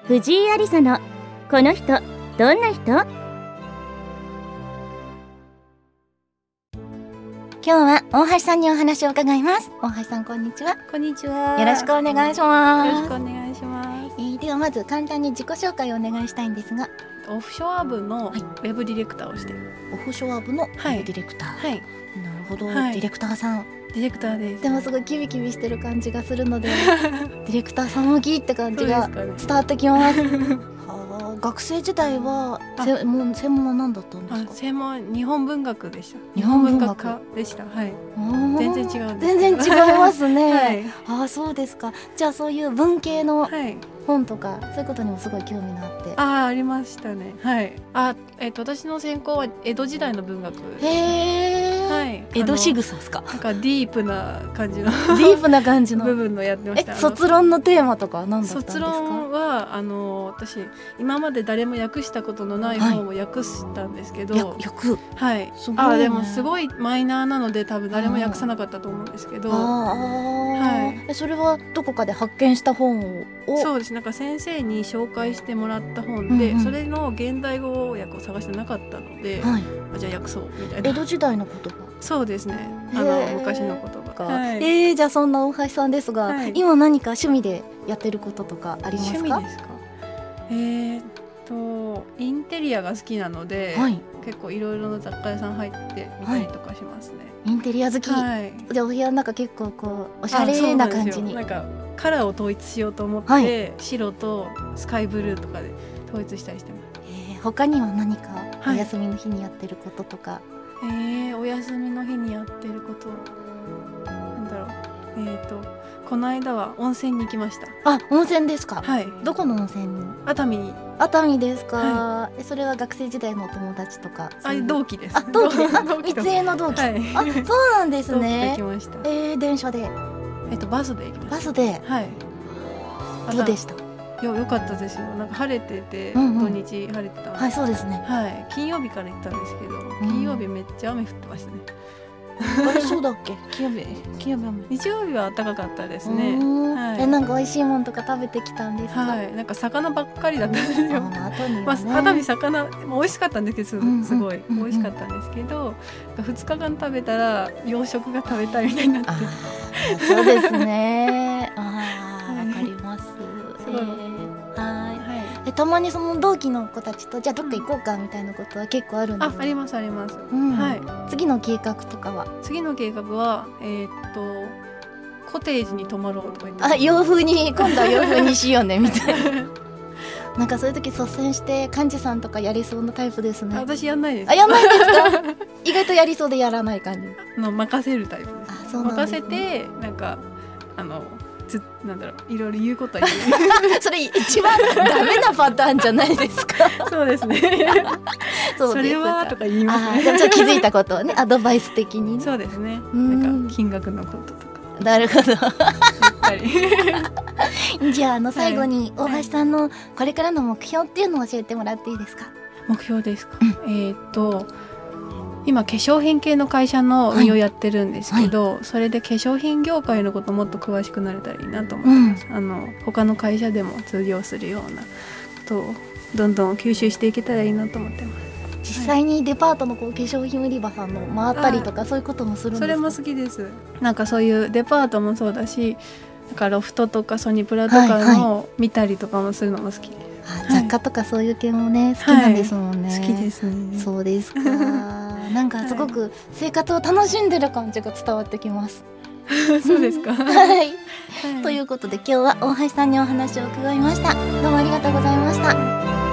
藤井有沙のこの人どんな人。今日は大橋さんにお話を伺います。大橋さん、こんにちは。 こんにちは。 よろしくお願いします。 よろしくお願いします。 ではまず簡単に自己紹介をお願いしたいんですが。 オフショア部のウェブディレクターをしている、 オフショア部のウェブディレクター、 はい、 なるほど、 はい、 ディレクターさん。 ディレクターです。 でもすごいキビキビしてる感じがするのでディレクターさん向きって感じが伝わってきます。学生時代は専門は何だったんですか？ 専門日本文学でした。 日本文学科でした。はい。全然違うんです。 全然違いますね。 はい、 そうですか。じゃあそういう文系の本とか、そういうことにもすごい興味があって。 ありましたね。はい。私の専攻は江戸時代の文学。はい。 江戸仕草ですか？ なんかディープな感じのディープな感じの部分のやってました。 卒論のテーマとか何だったんですか？ 卒論は私今まで誰も訳したことのない本を訳したんですけど、はい。でもすごいマイナーなので多分誰も訳さなかったと思うんですけど、はい。 それはどこかで発見した本を？ そうです。なんか先生に紹介してもらった本で、それの現代語訳を探してなかったので、じゃあ訳そうみたいな。 江戸時代の言葉。 そうですね。昔の言葉か。 じゃあそんな大橋さんですが、今何か趣味でやってることとかありますか？ 趣味ですか？インテリアが好きなので、結構いろいろな雑貨屋さん入ってみたりとかしますね。 インテリア好き。じゃあお部屋の中結構こうおしゃれな感じに。 なんかカラーを統一しようと思って、白とスカイブルーとかで統一したりしてます。 他には何かお休みの日にやってることとか？ お休みの日にやってることなんだろう。この間は温泉に行きました。 温泉ですか？ はい。 どこの温泉に？ 熱海に。 熱海ですか？それは学生時代のお友達とか？ 同期です。 同期。三重の同期。そうなんですね。 行きました。 電車で？ バスで行きました。 バスで。 はい。 どうでした？ 良かったですよ。なんか晴れてて、土日晴れてた。 はい、そうですね。 はい。金曜日から行ったんですけど、金曜日めっちゃ雨降ってましたね。 そうだっけ？金曜日雨。 日曜日は暖かかったですね。 なんか美味しいものとか食べてきたんですか？ はい。なんか魚ばっかりだったんですよ。 熱海魚美味しかったんですけど、すごい美味しかったんですけど、2日間食べたら洋食が食べたいみたいになって。 そうですね。わかります。たまにその同期の子たちとじゃあどっか行こうかみたいなことは結構あるんですか？ ありますあります。 はい。次の計画とかは？ 次の計画はコテージに泊まろうとか言って。 洋風に今度は洋風にしようねみたいな。なんかそういう時率先して幹事さんとかやりそうなタイプですね。 私やんないです。 やんないですか？意外とやりそうでやらない感じ。 任せるタイプです。任せてなんかなんだろう、いろいろ言うことは言う。 それ一番ダメなパターンじゃないですか？ そうですね。それはとか言いますね。 ちょっと気づいたことをね、アドバイス的に。 そうですね。なんか金額のこととか。 なるほど。じゃあ最後に大橋さんのこれからの目標っていうのを教えてもらっていいですか？ 目標ですか？今化粧品系の会社の運用やってるんですけど、それで化粧品業界のこともっと詳しくなれたらいいなと思ってます。他の会社でも通用するようなことをどんどん吸収していけたらいいなと思ってます。 実際にデパートの化粧品売り場さんの回ったりとかそういうこともするんですか？ それも好きです。なんかそういうデパートもそうだし、なんかロフトとかソニプラとかの見たりとかもするのも好きです。 雑貨とかそういう系もね好きなんですもんね。 好きですね。 そうですか。なんかすごく生活を楽しんでる感じが伝わってきます。 そうですか。 はい。ということで今日は大橋さんにお話を伺いました。どうもありがとうございました。